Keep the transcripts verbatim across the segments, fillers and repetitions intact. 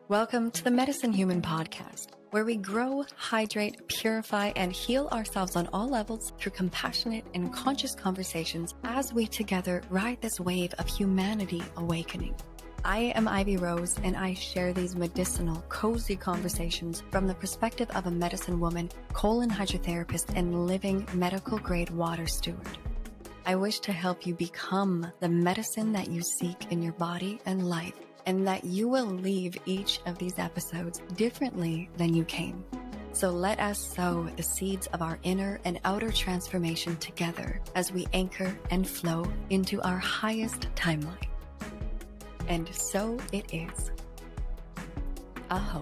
Welcome to the Medicine Human podcast, where we grow, hydrate, purify, and heal ourselves on all levels through compassionate and conscious conversations as we together ride this wave of humanity awakening. I am Ivy Rose, and I share these medicinal, cozy conversations from the perspective of a medicine woman, colon hydrotherapist, and living medical-grade water steward. I wish to help you become the medicine that you seek in your body and life, and that you will leave each of these episodes differently than you came. So let us sow the seeds of our inner and outer transformation together as we anchor and flow into our highest timeline. And so it is. Aho.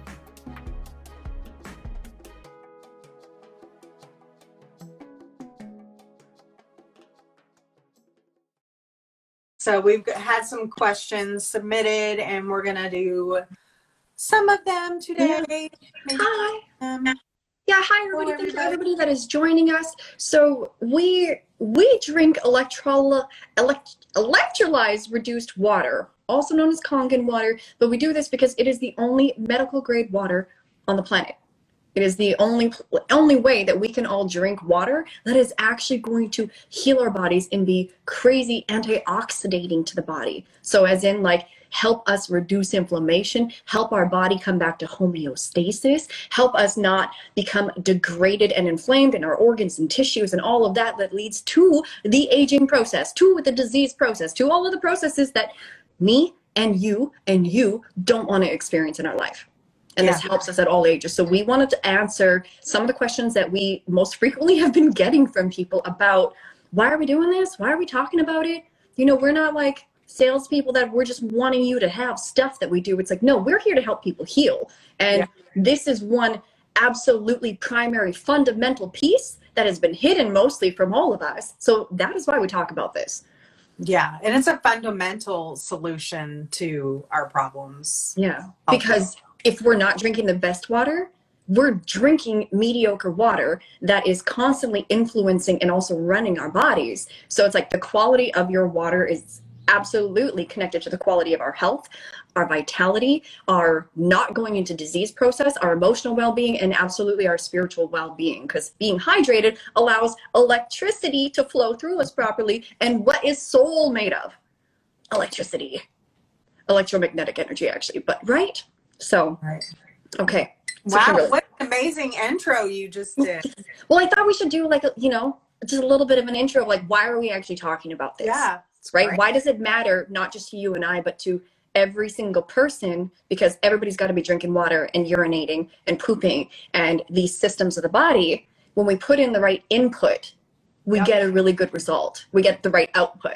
So we've had some questions submitted, and we're going to do some of them today. Maybe Hi. Um, yeah, hi everybody. Thank you to everybody that is joining us. So we we drink electroly elect, electrolyzed reduced water, also known as Kangen water, but we do this because it is the only medical grade water on the planet. It is the only only way that we can all drink water that is actually going to heal our bodies and be crazy antioxidating to the body. So as in like help us reduce inflammation, help our body come back to homeostasis, help us not become degraded and inflamed in our organs and tissues and all of that that leads to the aging process, to the disease process, to all of the processes that me and you and you don't want to experience in our life. And yeah. This helps us at all ages. So we wanted to answer some of the questions that we most frequently have been getting from people about why are we doing this? Why are we talking about it? You know, we're not like salespeople that we're just wanting you to have stuff that we do. It's like, no, we're here to help people heal. And yeah. This is one absolutely primary fundamental piece that has been hidden mostly from all of us. So that is why we talk about this. Yeah. And it's a fundamental solution to our problems. Yeah. Because if we're not drinking the best water, we're drinking mediocre water that is constantly influencing and also running our bodies. So it's like the quality of your water is absolutely connected to the quality of our health, our vitality, our not going into disease process, our emotional well-being, and absolutely our spiritual well-being. Because being hydrated allows electricity to flow through us properly. And what is soul made of? Electricity. Electromagnetic energy, actually. But right? So, right. Okay. So wow, Kimberly, what an amazing intro you just did. Well, I thought we should do like, a, you know, just a little bit of an intro of like, why are we actually talking about this? Yeah. Right? Great. Why does it matter, not just to you and I, but to every single person? Because everybody's got to be drinking water and urinating and pooping and these systems of the body. When we put in the right input, we yep. get a really good result. We get the right output.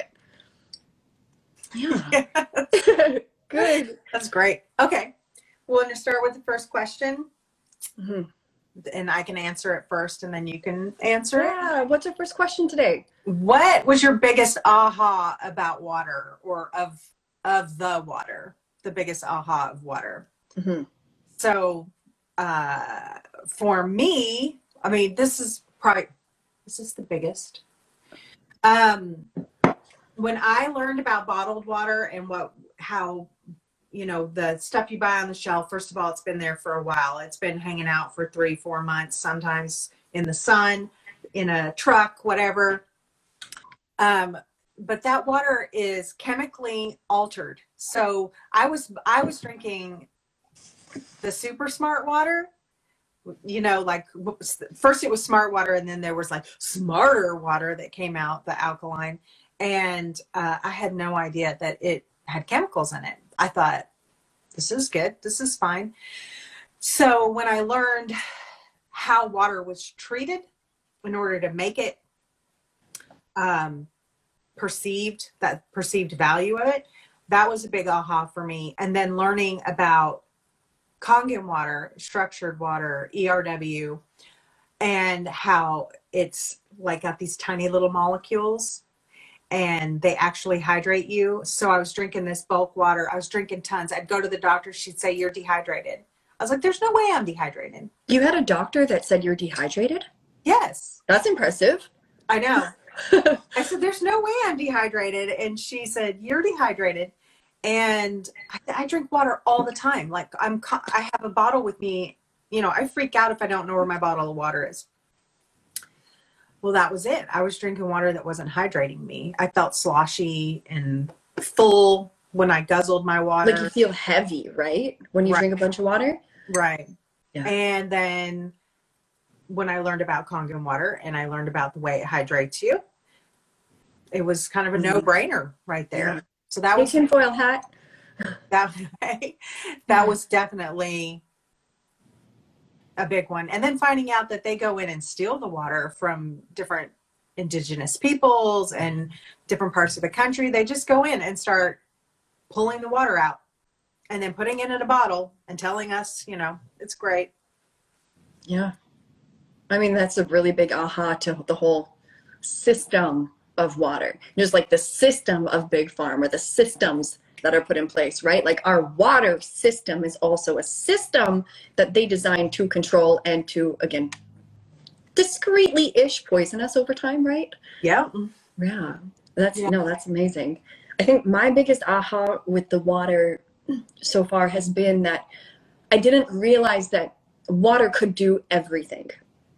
Yeah. Good. That's great. Okay. We're going to start with the first question, mm-hmm. and I can answer it first, and then you can answer yeah. it. Yeah. What's your first question today? What was your biggest aha about water, or of of the water? The biggest aha of water. Mm-hmm. So, uh, for me, I mean, this is probably this is the biggest. Um, when I learned about bottled water and what how. you know, the stuff you buy on the shelf, first of all, it's been there for a while. It's been hanging out for three, four months, sometimes in the sun, in a truck, whatever. Um, but that water is chemically altered. So I was, I was drinking the super smart water, you know, like first it was smart water, and then there was like smarter water that came out, the alkaline. And uh, I had no idea that it had chemicals in it. I thought, this is good. This is fine. So when I learned how water was treated in order to make it um, perceived, that perceived value of it, that was a big aha for me. And then learning about Kangen water, structured water, E R W, and how it's like got these tiny little molecules, and they actually hydrate you. So I was drinking this bulk water. I was drinking tons. I'd go to the doctor. She'd say, you're dehydrated. I was like, there's no way I'm dehydrated. You had a doctor that said you're dehydrated? Yes. That's impressive. I know. I said, there's no way I'm dehydrated. And she said, you're dehydrated. And I, I drink water all the time. Like I'm, I have a bottle with me. You know, I freak out if I don't know where my bottle of water is. Well, that was it. I was drinking water that wasn't hydrating me. I felt sloshy and full when I guzzled my water. Like you feel heavy, right? When you Right. drink a bunch of water? Right. Yeah. And then when I learned about Kangen water and I learned about the way it hydrates you, it was kind of a Mhm. no-brainer right there. Yeah. So that Hey, was tinfoil hat. that, that was definitely a big one. And then finding out that they go in and steal the water from different indigenous peoples and different parts of the country. They just go in and start pulling the water out and then putting it in a bottle and telling us, you know, it's great. Yeah. I mean, that's a really big aha to the whole system of water. Just like the system of Big Farm or the systems that are put in place, right? Like our water system is also a system that they designed to control and to, again, discreetly-ish poison us over time, right? Yeah. Yeah. That's, Yeah. no, that's amazing. I think my biggest aha with the water so far has been that I didn't realize that water could do everything.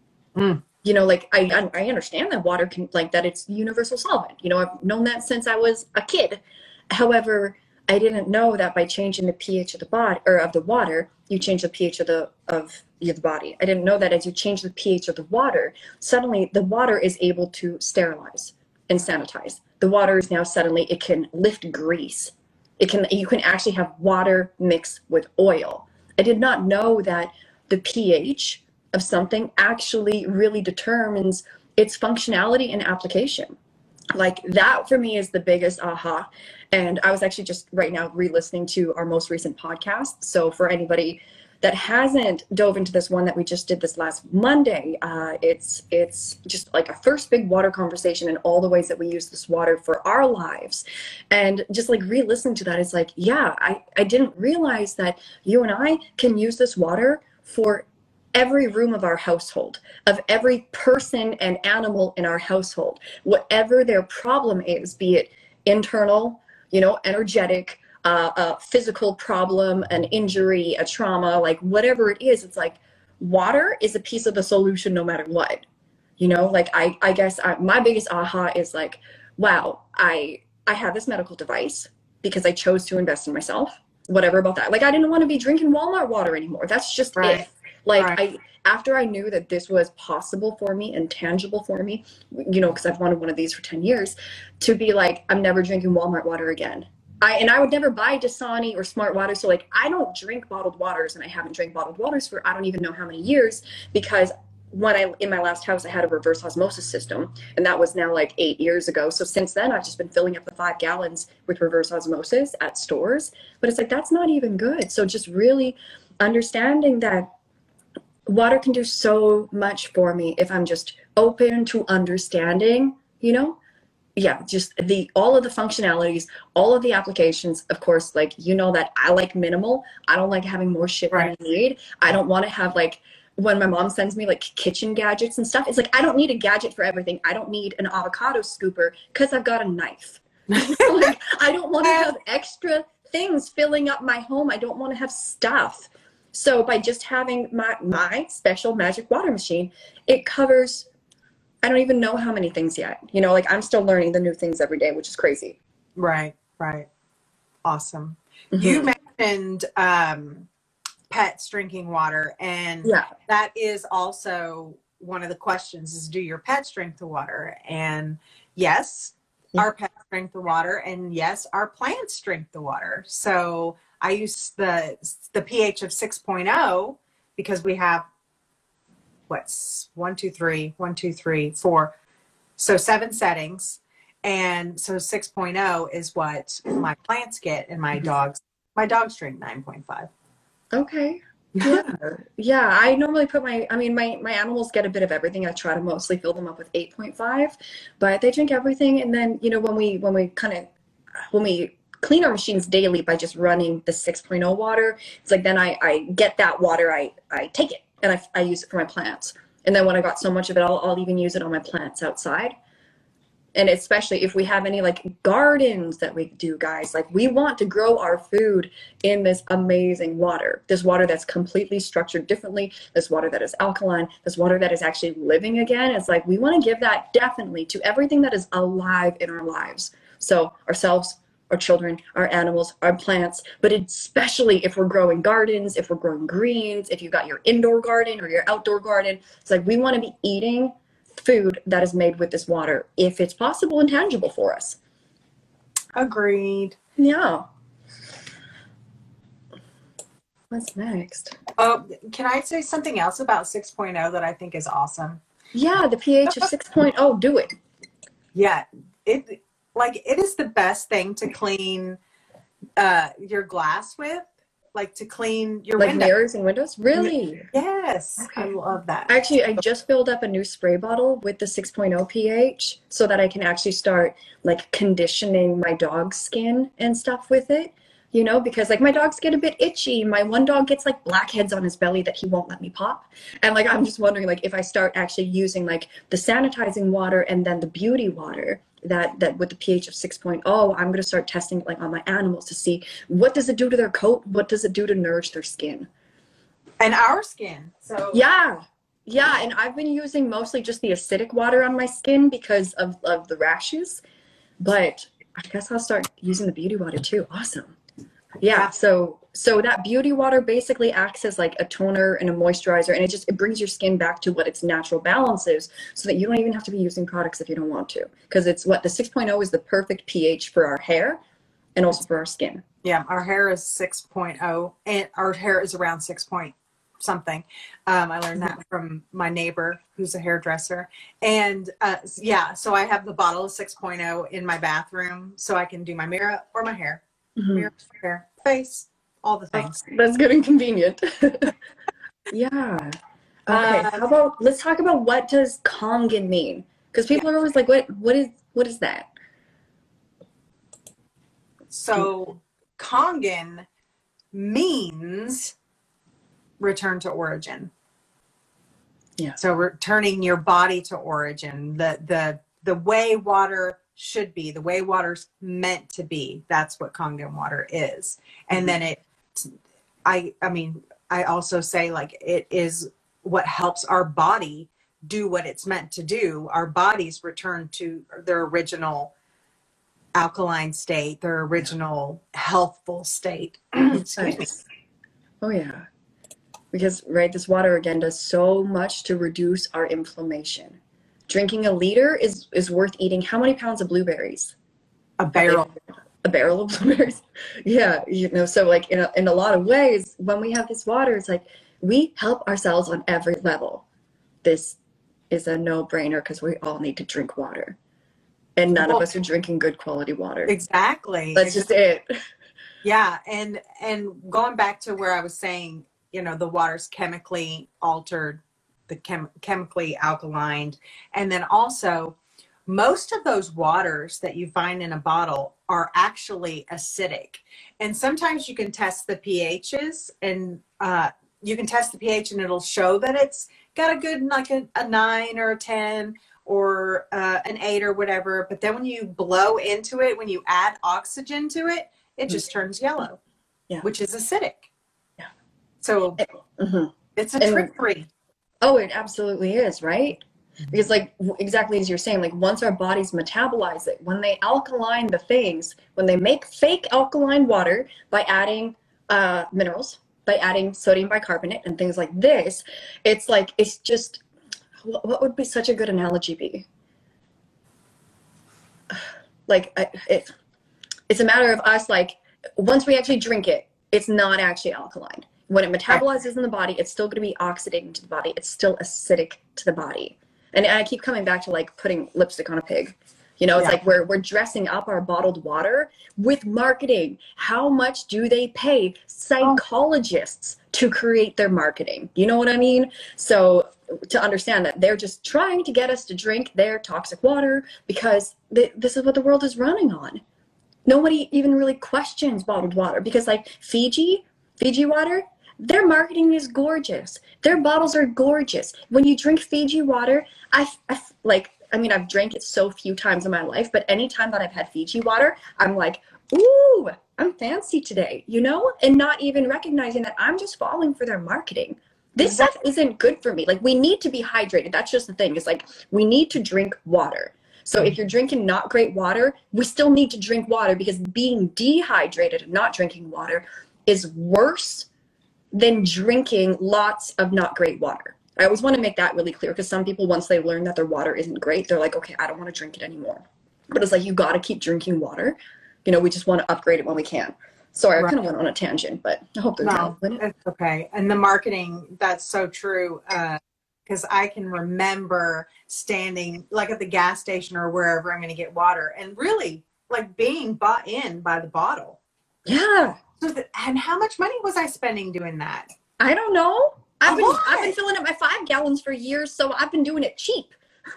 Mm. You know, like I I understand that water can, like that it's universal solvent. You know, I've known that since I was a kid. However, I didn't know that by changing the pH of the body or of the water, you change the pH of the of the body. I didn't know that as you change the pH of the water, suddenly the water is able to sterilize and sanitize. The water is now suddenly, it can lift grease. It can, you can actually have water mixed with oil. I did not know that the pH of something actually really determines its functionality and application. Like that for me is the biggest aha. And I was actually just right now re-listening to our most recent podcast. So for anybody that hasn't dove into this one that we just did this last Monday, uh, it's it's just like a first big water conversation and all the ways that we use this water for our lives. And just like re-listening to that, it's like, yeah, I, I didn't realize that you and I can use this water for every room of our household, of every person and animal in our household, whatever their problem is, be it internal, you know, energetic, uh, a physical problem, an injury, a trauma, like whatever it is, it's like water is a piece of the solution no matter what. You know, like I, I guess I, my biggest aha is like, wow, I, I have this medical device because I chose to invest in myself, whatever about that. Like I didn't want to be drinking Walmart water anymore. That's just Right. it. Like Right. I, after I knew that this was possible for me and tangible for me, you know, because I've wanted one of these for ten years, to be like, I'm never drinking Walmart water again. I, and I would never buy Dasani or Smart Water. So like, I don't drink bottled waters, and I haven't drank bottled waters for, I don't even know how many years, because when I, in my last house, I had a reverse osmosis system, and that was now like eight years ago. So since then, I've just been filling up the five gallons with reverse osmosis at stores, but it's like, that's not even good. So just really understanding that water can do so much for me if I'm just open to understanding, you know? Yeah, just the all of the functionalities, all of the applications. Of course, like, you know that I like minimal. I don't like having more shit Right. than I need. I don't want to have, like, when my mom sends me like kitchen gadgets and stuff, it's like, I don't need a gadget for everything. I don't need an avocado scooper because I've got a knife. Like, I don't want to have extra things filling up my home. I don't want to have stuff. So by just having my, my special magic water machine, it covers, I don't even know how many things yet. You know, like I'm still learning the new things every day, which is crazy. Right. Right. Awesome. Mhm. You mentioned um, pets drinking water, and Yeah. that is also one of the questions: is do your pets drink the water? And yes, Yeah. our pets drink the water, and yes, our plants drink the water. So I use the the pH of six point oh because we have what's one, two, three, one, two, three, four, so seven settings. And so six point oh is what my plants get, and my dogs, my dogs drink nine point five. Okay. Yeah. Yeah. I normally put my, I mean, my, my animals get a bit of everything. I try to mostly fill them up with eight point five, but they drink everything. And then, you know, when we, when we kind of, when we clean our machines daily by just running the six point oh water, it's like, then I, I get that water, I, I take it and I, I use it for my plants. And then when I got so much of it, I'll, I'll even use it on my plants outside. And especially if we have any like gardens that we do, guys, like we want to grow our food in this amazing water, this water that's completely structured differently, this water that is alkaline, this water that is actually living again. It's like we want to give that definitely to everything that is alive in our lives. So ourselves, our children, our animals, our plants, but especially if we're growing gardens, if we're growing greens, if you've got your indoor garden or your outdoor garden, it's like we want to be eating food that is made with this water if it's possible and tangible for us. Agreed. Yeah. What's next? Oh, can I say something else about six point oh that I think is awesome? Yeah, the pH of six point oh, do it. Yeah, it like it is the best thing to clean uh your glass with, like to clean your Like window. mirrors and windows? Really? Yes, Okay. I love that. Actually, I just filled up a new spray bottle with the six point oh pH so that I can actually start like conditioning my dog's skin and stuff with it, you know, because like my dogs get a bit itchy. My one dog gets like blackheads on his belly that he won't let me pop. And like, I'm just wondering like if I start actually using like the sanitizing water and then the beauty water that that with the pH of six point oh, I'm going to start testing it like on my animals to see what does it do to their coat? What does it do to nourish their skin? And our skin. So Yeah. Yeah. And I've been using mostly just the acidic water on my skin because of, of the rashes. But I guess I'll start using the beauty water too. Awesome. Yeah. Yeah. So so that beauty water basically acts as like a toner and a moisturizer, and it just it brings your skin back to what its natural balance is, so that you don't even have to be using products if you don't want to. Because it's what the six point oh is the perfect pH for our hair and also for our skin. yeah, our hair is six point oh and our hair is around six point something. Um, I learned that from my neighbor who's a hairdresser. And uh, yeah, so I have the bottle of six point oh in my bathroom so I can do my mirror or my hair, Mhm. mirror, hair, face, all the things. That's good and convenient. Yeah. Okay. Uh, How about let's talk about what does Kangen mean? Because people are always like, what what is what is that? So Kangen means return to origin. Yeah. So returning your body to origin, the the the way water should be, the way water's meant to be. That's what Kangen water is. And Mhm. then it, I I mean, I also say like it is what helps our body do what it's meant to do. Our bodies return to their original alkaline state, their original healthful state. Excuse me. Nice. Oh yeah. Because right, this water again does so much to reduce our inflammation. Drinking a liter is is worth eating how many pounds of blueberries? A barrel. A barrel of blueberries. Yeah, you know, so like in a, in a lot of ways, when we have this water, it's like we help ourselves on every level. This is a no-brainer because we all need to drink water. And none Well, of us are drinking good quality water. Exactly. That's just it. Yeah, and and going back to where I was saying, you know, the water's chemically altered, the chem- chemically alkalined, and then also most of those waters that you find in a bottle are actually acidic. And sometimes you can test the pHs, and uh, you can test the pH, and it'll show that it's got a good like a, a nine or a ten or uh, an eight or whatever. But then when you blow into it, when you add oxygen to it, it just turns yellow, Yeah. which is acidic. Yeah. So Mhm. it's a And- trickery. Oh, it absolutely is, right? Because like w- exactly as you're saying, like once our bodies metabolize it, when they alkaline the things, when they make fake alkaline water by adding uh, minerals, by adding sodium bicarbonate and things like this, it's like, it's just, what, what would be such a good analogy be? Like, I, it, it's a matter of us, like, once we actually drink it, it's not actually alkaline. When it metabolizes in the body, it's still going to be oxidating to the body. It's still acidic to the body. And I keep coming back to like putting lipstick on a pig. You know, it's Yeah. like we're, we're dressing up our bottled water with marketing. How much do they pay psychologists to create their marketing? You know what I mean? So to understand that they're just trying to get us to drink their toxic water because th- this is what the world is running on. Nobody even really questions bottled water because like Fiji, Fiji water, their marketing is gorgeous. Their bottles are gorgeous. When you drink Fiji water, I, I like I mean, I've drank it so few times in my life, but anytime that I've had Fiji water, I'm like, ooh, I'm fancy today, you know? And not even recognizing that I'm just falling for their marketing. This stuff isn't good for me. Like, we need to be hydrated. That's just the thing. It's like, we need to drink water. So if you're drinking not great water, we still need to drink water, because being dehydrated and not drinking water is worse than drinking lots of not great water. I always want to make that really clear, because some people, once they learn that their water isn't great, they're like, okay, I don't want to drink it anymore. But it's like, you got to keep drinking water. You know, we just want to upgrade it when we can. Sorry, I right. kind of went on a tangent, but I hope they're no, it's okay. And the marketing, that's so true. Uh, because I can remember standing like at the gas station or wherever I'm going to get water, and really like being bought in by the bottle. Yeah. So the, and how much money was I spending doing that? I don't know. I've A been lot. I've been filling up my five gallons for years, so I've been doing it cheap.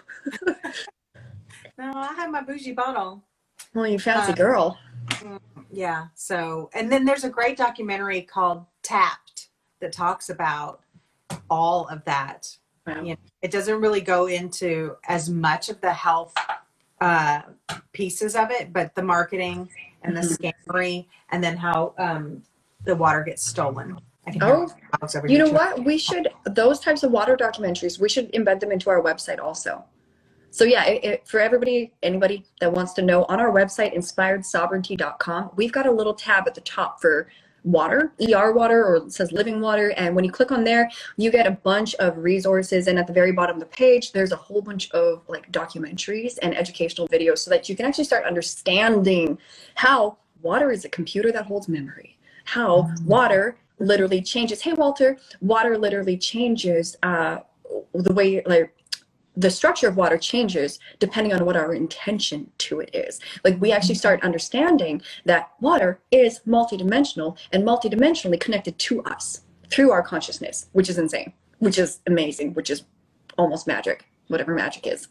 No, I have my bougie bottle. Well, you fancy um, girl. Yeah. So, and then there's a great documentary called Tapped that talks about all of that. Wow. You know, it doesn't really go into as much of the health uh, pieces of it, but the marketing and the Mm-hmm. scammery, and then how um, the water gets stolen. I can Oh, hear dogs over you know here. what? We should, those types of water documentaries, we should embed them into our website also. So yeah, it, it, for everybody, anybody that wants to know, on our website, inspired sovereignty dot com, we've got a little tab at the top for water, E R water, or it says living water. And when you click on there, you get a bunch of resources. And at the very bottom of the page, there's a whole bunch of like documentaries and educational videos, so that you can actually start understanding how water is a computer that holds memory, how water literally changes. Hey, Walter, water literally changes uh, the way, like, the structure of water changes depending on what our intention to it is. Like, we actually start understanding that water is multidimensional and multidimensionally connected to us through our consciousness, which is insane, which is amazing, which is almost magic, whatever magic is.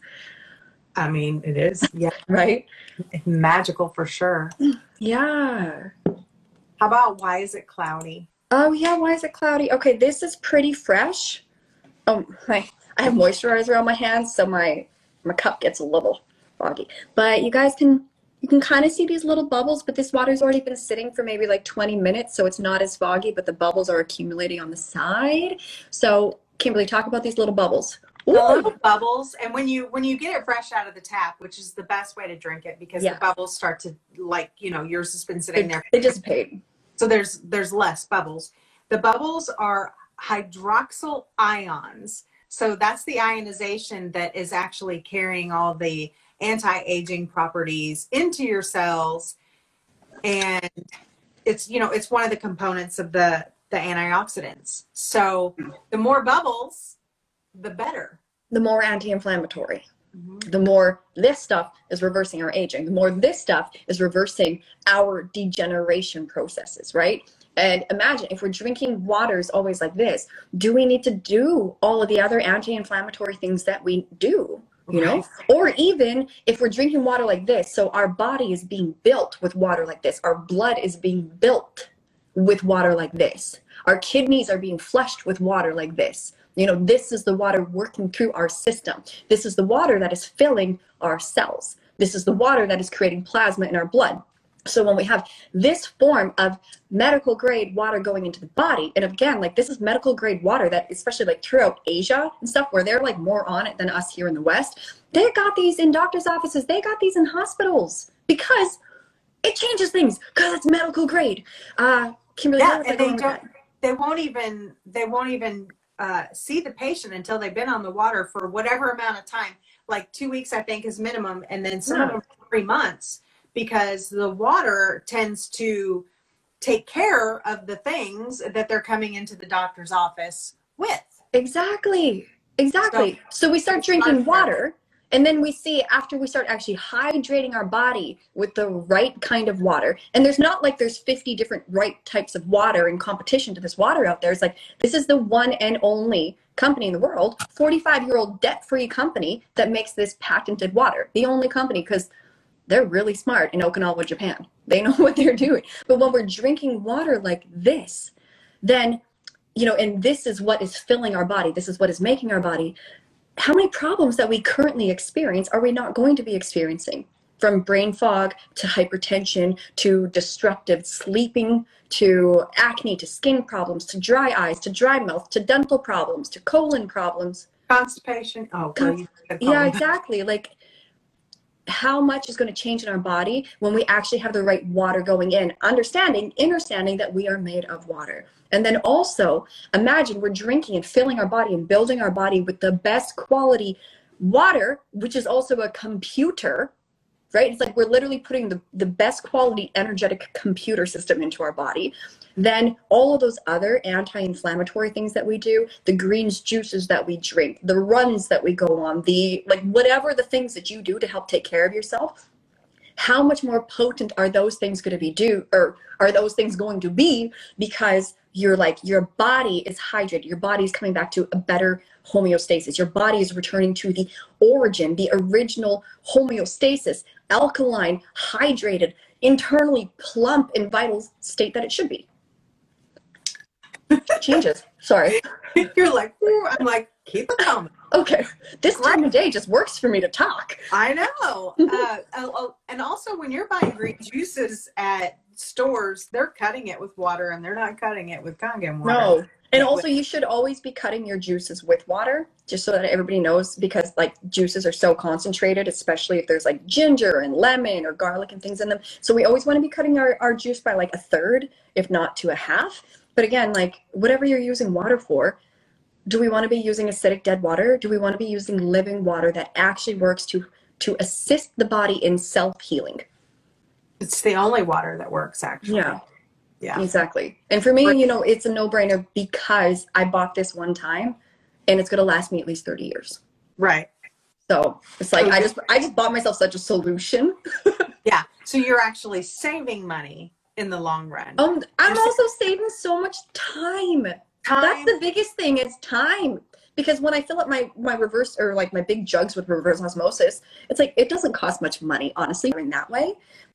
I mean, it is. Yeah. Right? It's magical for sure. Yeah. How about why is it cloudy? Oh, yeah. Why is it cloudy? Okay, this is pretty fresh. Oh, my. I have moisturizer on my hands, so my my cup gets a little foggy. But you guys can you can kind of see these little bubbles, but this water's already been sitting for maybe like twenty minutes, so it's not as foggy, but the bubbles are accumulating on the side. So Kimberly, talk about these little bubbles. The little bubbles, and when you when you get it fresh out of the tap, which is the best way to drink it, because Yeah. the bubbles start to, like, you know, yours has been sitting They, there. they dissipate. So there's there's less bubbles. The bubbles are hydroxyl ions. So that's the ionization that is actually carrying all the anti-aging properties into your cells. And it's, you know, it's one of the components of the, the antioxidants. So the more bubbles, the better. The more anti-inflammatory. Mm-hmm. The more this stuff is reversing our aging. The more this stuff is reversing our degeneration processes, right? And imagine if we're drinking waters always like this, do we need to do all of the other anti-inflammatory things that we do, you know? Right. Or even if we're drinking water like this, so our body is being built with water like this, our blood is being built with water like this, our kidneys are being flushed with water like this. You know, this is the water working through our system. This is the water that is filling our cells. This is the water that is creating plasma in our blood. So when we have this form of medical grade water going into the body, and again, like, this is medical grade water that, especially like throughout Asia and stuff, where they're like more on it than us here in the West, they got these in doctors' offices, they got these in hospitals, because it changes things, because it's medical grade. Uh, Kimberly, Yeah, like and they don't, they won't even, they won't even uh, see the patient until they've been on the water for whatever amount of time, like two weeks, I think, is minimum. And then some Yeah. of them three months. Because the water tends to take care of the things that they're coming into the doctor's office with. Exactly. Exactly. So, so we start drinking water, and then we see, after we start actually hydrating our body with the right kind of water, and there's not like there's fifty different right types of water in competition to this water out there. It's like, this is the one and only company in the world, forty-five year old debt-free company that makes this patented water. The only company, because they're really smart in Okinawa, Japan. They know what they're doing. But when we're drinking water like this, then, you know, and this is what is filling our body. This is what is making our body. how many problems that we currently experience are we not going to be experiencing? From brain fog to hypertension to destructive sleeping to acne to skin problems to dry eyes to dry mouth to dental problems to colon problems. Constipation. Oh, girl, you yeah, exactly. Like, how much is going to change in our body when we actually have the right water going in, understanding, understanding that we are made of water. And then also imagine we're drinking and filling our body and building our body with the best quality water, which is also a computer, right? It's like we're literally putting the, the best quality energetic computer system into our body. Then all of those other anti-inflammatory things that we do, the greens juices that we drink, the runs that we go on, the like whatever the things that you do to help take care of yourself, how much more potent are those things going to be do or are those things going to be, because you're like your body is hydrated, your body is coming back to a better homeostasis, your body is returning to the origin, the original homeostasis, alkaline, hydrated, internally plump and vital state that it should be. Changes. Sorry. You're like, ooh, I'm like, keep it coming. Okay. This Great. time of day just works for me to talk. I know. uh, uh, and also, when you're buying green juices at stores, they're cutting it with water, and they're not cutting it with Kangen water. No. And also, you should always be cutting your juices with water, just so that everybody knows, because like juices are so concentrated, especially if there's like ginger and lemon or garlic and things in them. So we always want to be cutting our, our juice by like a third, if not to a half. But again, like whatever you're using water for, do we want to be using acidic dead water? Do we want to be using living water that actually works to, to assist the body in self-healing? It's the only water that works, actually. Yeah. Yeah. Exactly. And for me, you know, it's a no-brainer because I bought this one time and it's going to last me at least thirty years. Right. So it's like, I just, I just bought myself such a solution. Yeah. So you're actually saving money in the long run. Um, I'm Just- also saving so much time. Time. That's the biggest thing. It's time. Because when I fill up my, my reverse or like my big jugs with reverse osmosis, it's like, it doesn't cost much money, honestly, in that way.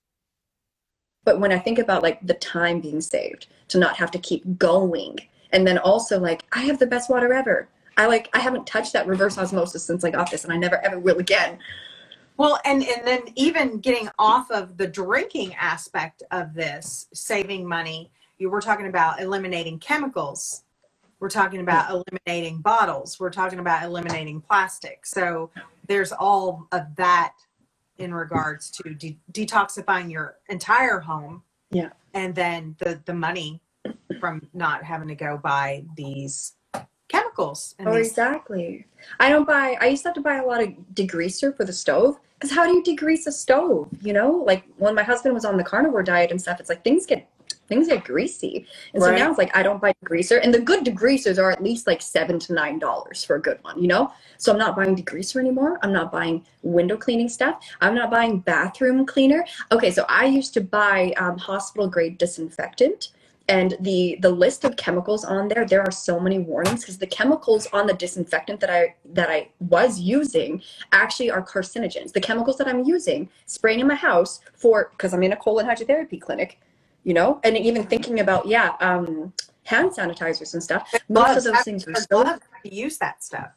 But when I think about like the time being saved to not have to keep going, and then also like I have the best water ever. I like I haven't touched that reverse osmosis since I got this, and I never ever will again. Well, and, and then even getting off of the drinking aspect of this, saving money, you were talking about eliminating chemicals. We're talking about eliminating bottles. We're talking about eliminating plastic. So there's all of that in regards to de- detoxifying your entire home. Yeah. And then the, the money from not having to go buy these chemicals. And Oh, these- exactly. I don't buy, I used to have to buy a lot of degreaser for the stove. Because how do you degrease a stove? You know, like when my husband was on the carnivore diet and stuff, it's like things get things get greasy. And so Right. now it's like I don't buy degreaser. And the good degreasers are at least like seven to nine dollars for a good one, you know? So I'm not buying degreaser anymore. I'm not buying window cleaning stuff. I'm not buying bathroom cleaner. Okay, so I used to buy um, hospital grade disinfectant. And the the list of chemicals on there, there are so many warnings because the chemicals on the disinfectant that I that I was using actually are carcinogens. The chemicals that I'm using, spraying in my house for, because I'm in a colon hydrotherapy clinic, you know, and even thinking about, yeah, um, hand sanitizers and stuff. Most gloves. of those things are There's so, gloves to use that stuff.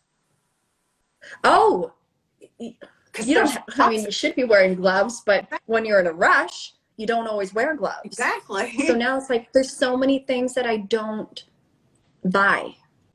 oh, y- 'Cause you don't, there's ha- I mean, you should be wearing gloves, but when you're in a rush, you don't always wear gloves. Exactly. So now it's like, there's so many things that I don't buy.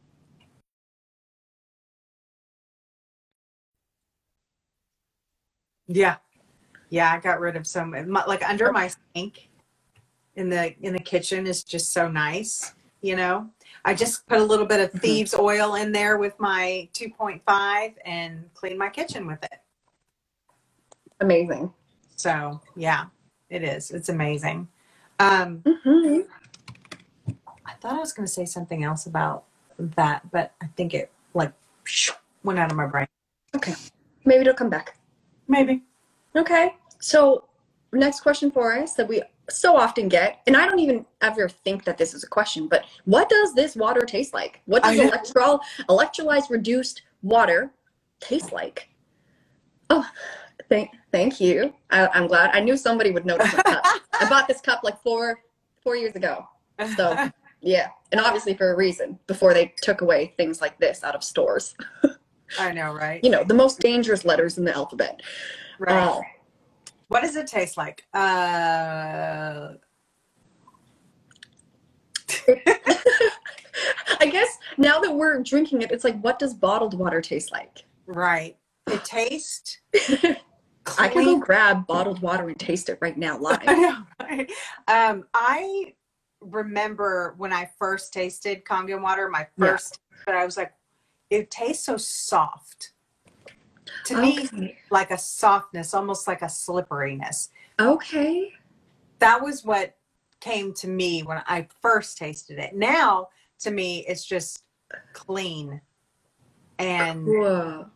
Yeah. Yeah, I got rid of some, my- like under my sink in the in the kitchen is just so nice, you know. I just put a little bit of thieves oil in there with my two point five and clean my kitchen with it. Amazing. So, yeah, it is. It's amazing. Um, hmm I thought I was going to say something else about that, but I think it like went out of my brain. Okay. Maybe it'll come back. Maybe. Okay. So next question for us that we so often get, and I don't even ever think that this is a question, but what does this water taste like? What does I know. electro electrolyzed reduced water taste like? Oh, thank thank you. I, I'm glad. I knew somebody would notice my cup. I bought this cup like four four years ago. So yeah, and obviously for a reason, before they took away things like this out of stores. I know, right? You know, the most dangerous letters in the alphabet. Right. Uh, what does it taste like? Uh, I guess now that we're drinking it, it's like, what does bottled water taste like? right. It tastes I can go grab bottled water and taste it right now live. I know, right? Um, I remember when I first tasted Kangen water, my first, yeah. but I was like, it tastes so soft. To okay. me, like a softness, almost like a slipperiness. Okay. That was what came to me when I first tasted it. Now, to me, it's just clean. And cool.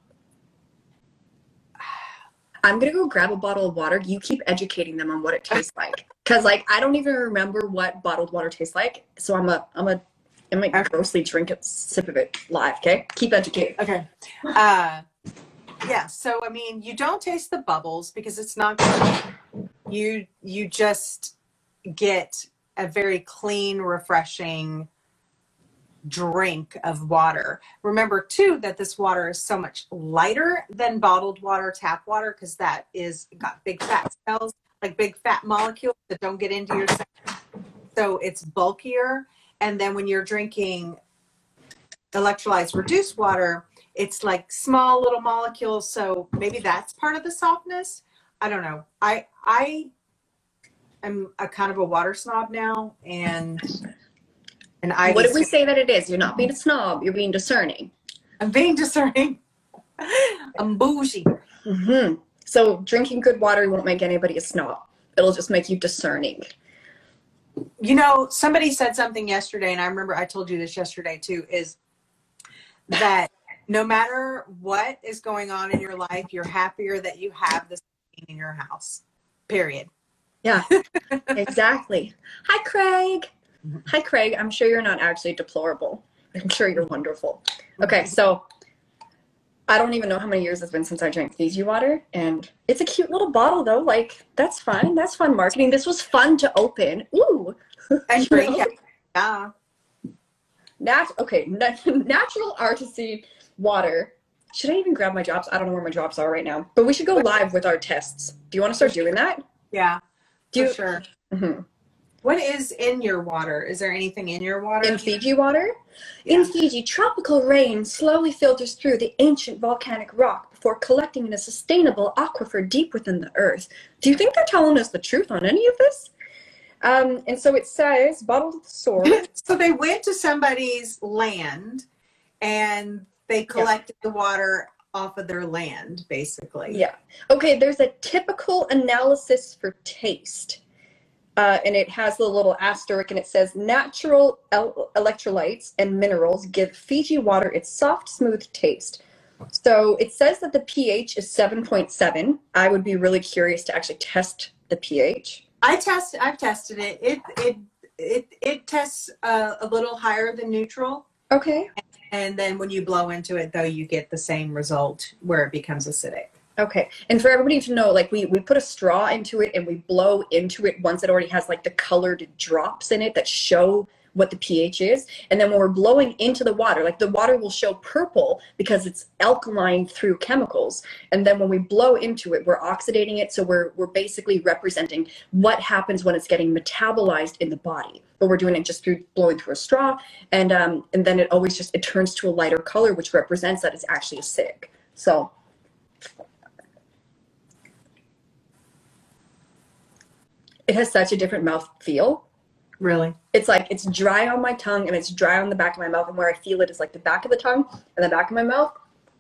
I'm going to go grab a bottle of water. You keep educating them on what it tastes like. Because, like, I don't even remember what bottled water tastes like. So I'm a, I'm a, I'm a grossly drink a sip of it live, okay? Keep educating. Okay. Uh, yeah, so, I mean, you don't taste the bubbles because it's not good. You, you just get a very clean, refreshing drink of water. Remember too that this water is so much lighter than bottled water, tap water, because that is got big fat cells, like big fat molecules that don't get into your cells. So it's bulkier. And then when you're drinking electrolytes reduced water, it's like small little molecules. So maybe that's part of the softness. I don't know. I I am a kind of a water snob now, and And I what did we say that it is? You're not being a snob. You're being discerning. I'm being discerning. I'm bougie. Mm-hmm. So drinking good water won't make anybody a snob. It'll just make you discerning. You know, somebody said something yesterday, and I remember I told you this yesterday too, is that no matter what is going on in your life, you're happier that you have this in your house. Period. Yeah, exactly. Hi, Craig. Hi, Craig. I'm sure you're not actually deplorable. I'm sure you're wonderful. Okay, so I don't even know how many years it's been since I drank Fiji water, and it's a cute little bottle, though. Like, that's fine. That's fun marketing. This was fun to open. Ooh. And drink it. Yeah. Nat- okay, nat- natural artesy water. Should I even grab my drops? I don't know where my drops are right now. But we should go live with our tests. Do you want to start doing that? Yeah, Do you- for sure. Mm-hmm. What is in your water? Is there anything in your water? In Fiji water? Yeah. In Fiji, tropical rain slowly filters through the ancient volcanic rock before collecting in a sustainable aquifer deep within the earth. Do you think they're telling us the truth on any of this? Um, and so it says, bottled with the sword. So they went to somebody's land and they collected yeah. the water off of their land, basically. Yeah. Okay, there's a typical analysis for taste. Uh, and it has the little asterisk, and it says natural el- electrolytes and minerals give Fiji water its soft, smooth taste. So it says that the pH is seven point seven. I would be really curious to actually test the pH. I test. I've tested it. It it it it tests uh, a little higher than neutral. Okay. And then when you blow into it, though, you get the same result where it becomes acidic. Okay. And for everybody to know, like we, we put a straw into it and we blow into it once it already has like the colored drops in it that show what the pH is. And then when we're blowing into the water, like the water will show purple because it's alkaline through chemicals. And then when we blow into it, we're oxidating it. So we're, we're basically representing what happens when it's getting metabolized in the body. But we're doing it just through blowing through a straw. And, um, and then it always just, it turns to a lighter color, which represents that it's actually acidic. So it has such a different mouth feel. Really? It's like it's dry on my tongue and it's dry on the back of my mouth, and where I feel it is like the back of the tongue and the back of my mouth.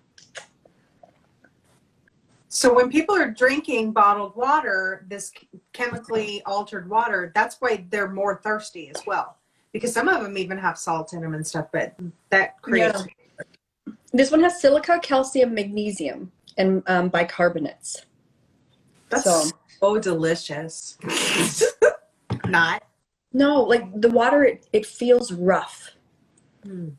So when people are drinking bottled water, this chemically altered water, that's why they're more thirsty as well. Because some of them even have salt in them and stuff, but that creates... Yeah. This one has silica, calcium, magnesium, and um, bicarbonates. That's so, so delicious. Not? No, like the water, it, it feels rough. Hmm.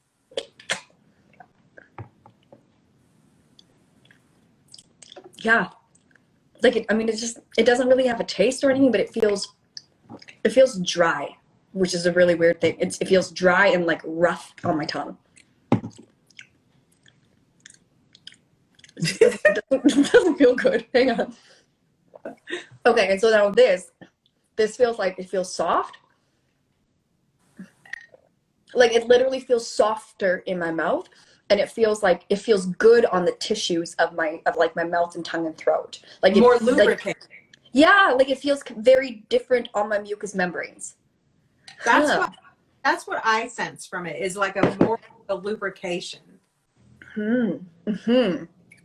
Yeah. Like, it, I mean, it's just, it doesn't really have a taste or anything, but it feels, it feels dry, which is a really weird thing. It's, it feels dry and like rough on my tongue. It doesn't, it doesn't feel good. Hang on. Okay, and so now this, this feels like, it feels soft. Like it literally feels softer in my mouth, and it feels like, it feels good on the tissues of my, of like my mouth and tongue and throat. Like More it, lubricated. Like, yeah, like it feels very different on my mucous membranes. That's Huh. what that's what I sense from it, is like a more a lubrication. Hmm. Hmm.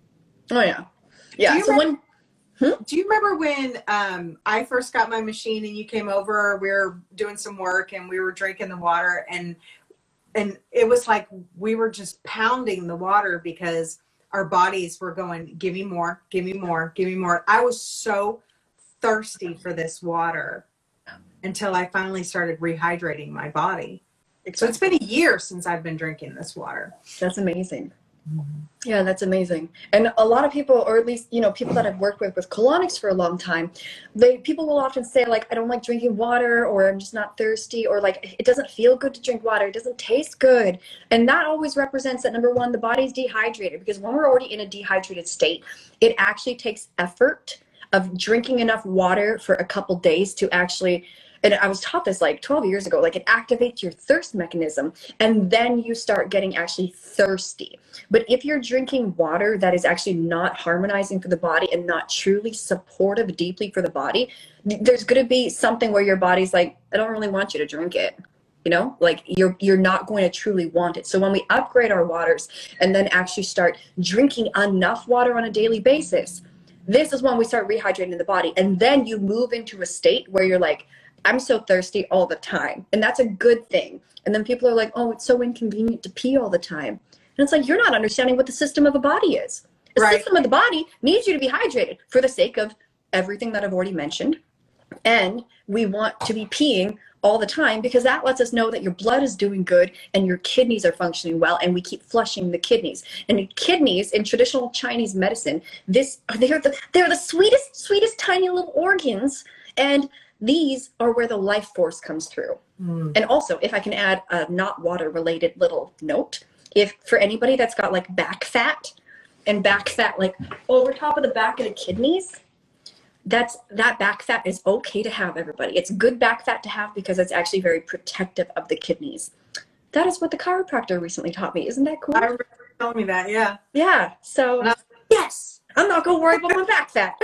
Oh yeah. Yeah. Do you So remember, when do you remember when um, I first got my machine and you came over? We were doing some work and we were drinking the water, and and it was like we were just pounding the water because our bodies were going, give me more, give me more, give me more. I was so thirsty for this water until I finally started rehydrating my body. So it's been a year since I've been drinking this water. That's amazing. Yeah, that's amazing. And a lot of people, or at least, you know, people that I've worked with with colonics for a long time, they people will often say like, I don't like drinking water, or I'm just not thirsty, or like it doesn't feel good to drink water, it doesn't taste good. And that always represents that, number one, the body's dehydrated, because when we're already in a dehydrated state, it actually takes effort of drinking enough water for a couple days to actually, and I was taught this like twelve years ago, like it activates your thirst mechanism, and then you start getting actually thirsty. But if you're drinking water that is actually not harmonizing for the body and not truly supportive deeply for the body, there's going to be something where your body's like, I don't really want you to drink it. You know, like you're you're not going to truly want it. So when we upgrade our waters and then actually start drinking enough water on a daily basis, this is when we start rehydrating the body. And then you move into a state where you're like, I'm so thirsty all the time. And that's a good thing. And then people are like, oh, it's so inconvenient to pee all the time. And it's like, you're not understanding what the system of a body is. The Right. system of the body needs you to be hydrated for the sake of everything that I've already mentioned. And we want to be peeing all the time because that lets us know that your blood is doing good and your kidneys are functioning well, and we keep flushing the kidneys. And the kidneys in traditional Chinese medicine, this they're the they're the sweetest, sweetest tiny little organs, and these are where the life force comes through. Mm. And also, if I can add a not water related little note, if for anybody that's got like back fat and back fat like over top of the back of the kidneys, that's that back fat is okay to have, everybody. It's good back fat to have because it's actually very protective of the kidneys. That is what the chiropractor recently taught me. Isn't that cool? I remember you telling me that, yeah. Yeah. So And I was like, yes, I'm not gonna worry about my back fat.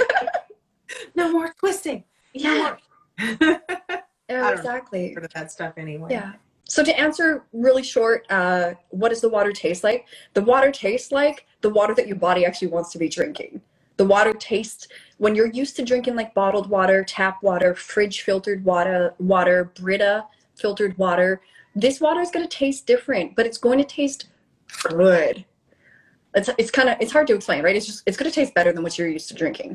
no more twisting. Yeah. No more. Yeah, I don't exactly. For that stuff anyway. Yeah. So to answer really short, uh, what does the water taste like? The water tastes like the water that your body actually wants to be drinking. The water tastes, when you're used to drinking like bottled water, tap water, fridge filtered water, water, Brita filtered water, this water is going to taste different, but it's going to taste good. It's it's kind of, it's hard to explain, right? It's just, it's going to taste better than what you're used to drinking.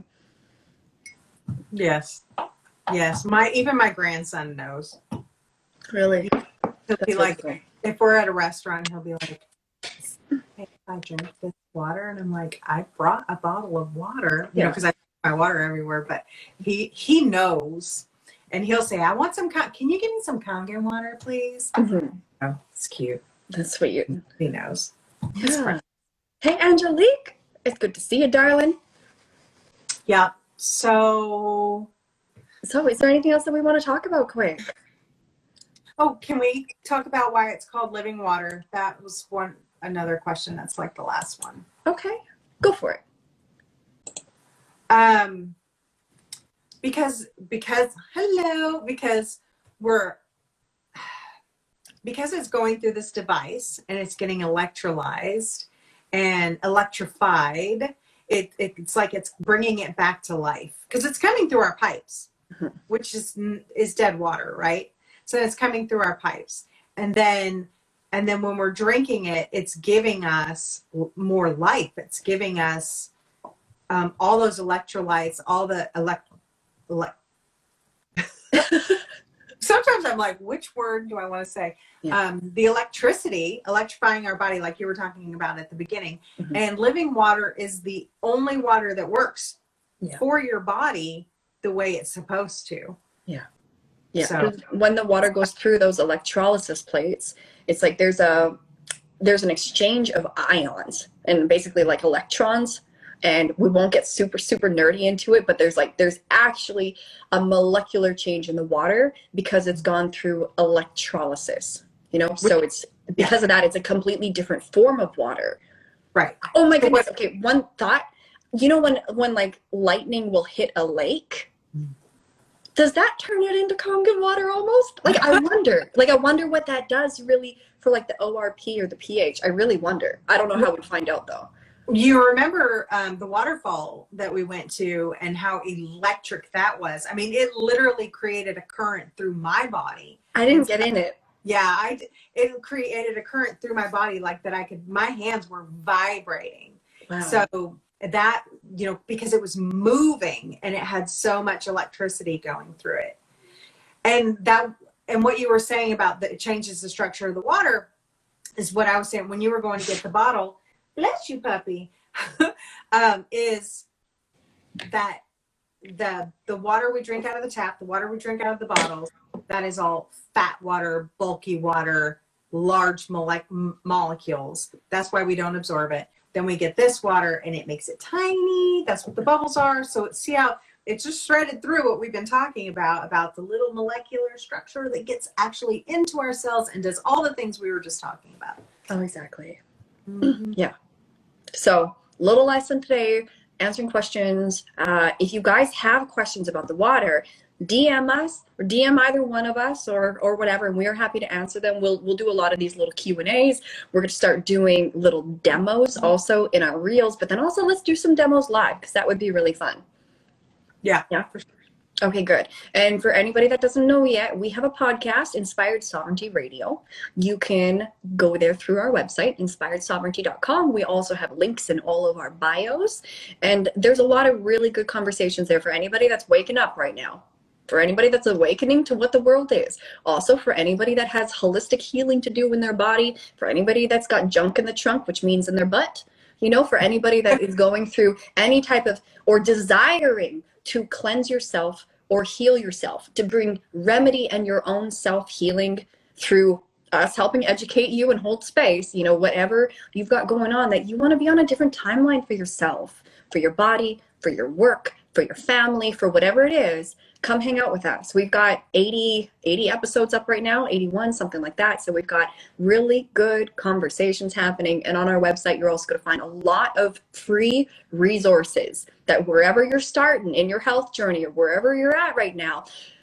Yes. Yes. My even my grandson knows. Really? He'll That's be really like, cool. if we're at a restaurant, he'll be like, hey, if I drink this water, and I'm like, I brought a bottle of water, you know, Yeah. because I drink my water everywhere. But he he knows, and he'll say, I want some. Con- Can you give me some Kangen water, please? Mhm. Oh, it's cute. That's sweet. He knows. Yeah. Hey, Angelique. It's good to see you, darling. Yeah. So, So is there anything else that we want to talk about quick? oh, can we talk about why it's called living water? That was one another question. That's like the last one. Okay, go for it. Um, because because hello, because we're because it's going through this device and it's getting electrolyzed and electrified. It, it it's like it's bringing it back to life because it's coming through our pipes, Mhm. which is is dead water, right? So it's coming through our pipes, and then and then when we're drinking it, it's giving us more life. It's giving us um, all those electrolytes, all the elect. elect Sometimes I'm like, which word do I want to say? Yeah. Um, the electricity, electrifying our body, like you were talking about at the beginning. Mhm. And living water is the only water that works Yeah. for your body the way it's supposed to. Yeah, So- 'cause when the water goes through those electrolysis plates, it's like there's a there's an exchange of ions and basically like electrons. And we won't get super, super nerdy into it, but there's like, there's actually a molecular change in the water because it's gone through electrolysis, you know? So it's, because of that, it's a completely different form of water. Right. Oh my goodness. Okay. One thought, you know, when, when like lightning will hit a lake, does that turn it into Kangen water almost? Like, I wonder, like, I wonder what that does really for like the O R P or the pH. I really wonder. I don't know how we'd find out though. You remember um, the waterfall that we went to and how electric that was? I mean, it literally created a current through my body. I didn't get in it. Yeah, I, it created a current through my body like that I could, my hands were vibrating. Wow. So that, you know, because it was moving and it had so much electricity going through it. And that, and what you were saying about that it changes the structure of the water is what I was saying when you were going to get the bottle. Bless you, puppy. um, is that the the water we drink out of the tap, the water we drink out of the bottles, that is all fat water, bulky water, large mole molecules. That's why we don't absorb it. Then we get this water and it makes it tiny. That's what the bubbles are. So it's, see how it's just threaded through what we've been talking about, about the little molecular structure that gets actually into our cells and does all the things we were just talking about. Oh, exactly. Mm-hmm. Yeah. So, little lesson today, answering questions. Uh, if you guys have questions about the water, D M us or D M either one of us or or whatever, and we are happy to answer them. We'll we'll do a lot of these little Q and A's. We're going to start doing little demos also in our reels, but then also let's do some demos live because that would be really fun. Yeah. Yeah, for sure. Okay, good. And for anybody that doesn't know yet, we have a podcast, Inspired Sovereignty Radio. You can go there through our website, inspired sovereignty dot com. We also have links in all of our bios. And there's a lot of really good conversations there for anybody that's waking up right now, for anybody that's awakening to what the world is. Also for anybody that has holistic healing to do in their body, for anybody that's got junk in the trunk, which means in their butt, you know, for anybody that is going through any type of, or desiring to cleanse yourself or heal yourself, to bring remedy and your own self-healing through us helping educate you and hold space, you know, whatever you've got going on, that you want to be on a different timeline for yourself, for your body, for your work, for your family, for whatever it is, come hang out with us. We've got eighty, eighty episodes up right now, eighty-one, something like that. So we've got really good conversations happening. And on our website, you're also going to find a lot of free resources that wherever you're starting in your health journey or wherever you're at right now,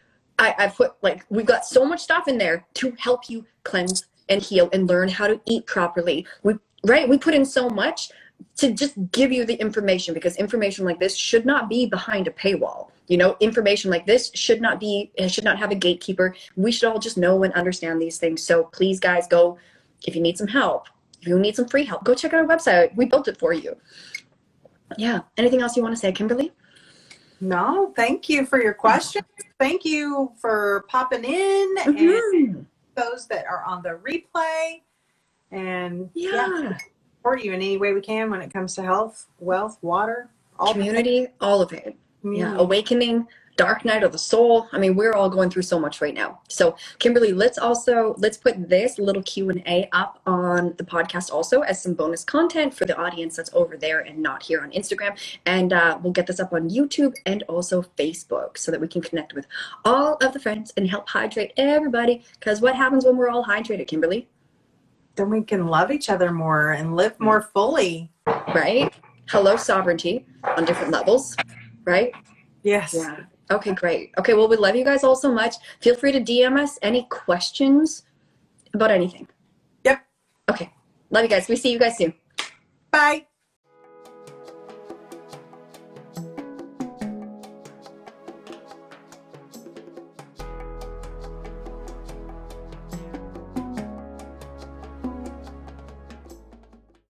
I, I've put like, we've got so much stuff in there to help you cleanse and heal and learn how to eat properly. We, right? We put in so much to just give you the information, because information like this should not be behind a paywall. You know, information like this should not be, it should not have a gatekeeper. We should all just know and understand these things. So please, guys, go, if you need some help, if you need some free help, go check out our website. We built it for you. Yeah. Anything else you want to say, Kimberly? No, thank you for your questions. Thank you for popping in Mm-hmm. and those that are on the replay. And Yeah. yeah, support you in any way we can when it comes to health, wealth, water, all Community, all of it. the Yeah. Awakening, dark night of the soul. I mean, we're all going through so much right now. So Kimberly, let's also, let's put this little Q and A up on the podcast also as some bonus content for the audience that's over there and not here on Instagram. And uh, we'll get this up on YouTube and also Facebook so that we can connect with all of the friends and help hydrate everybody. Because what happens when we're all hydrated, Kimberly? Then we can love each other more and live more fully. Right? Hello, sovereignty on different levels. Right? Yes. Yeah. Okay, great. Okay, well, we love you guys all so much. Feel free to D M us any questions about anything. Yep. Okay. Love you guys. We see you guys soon. Bye.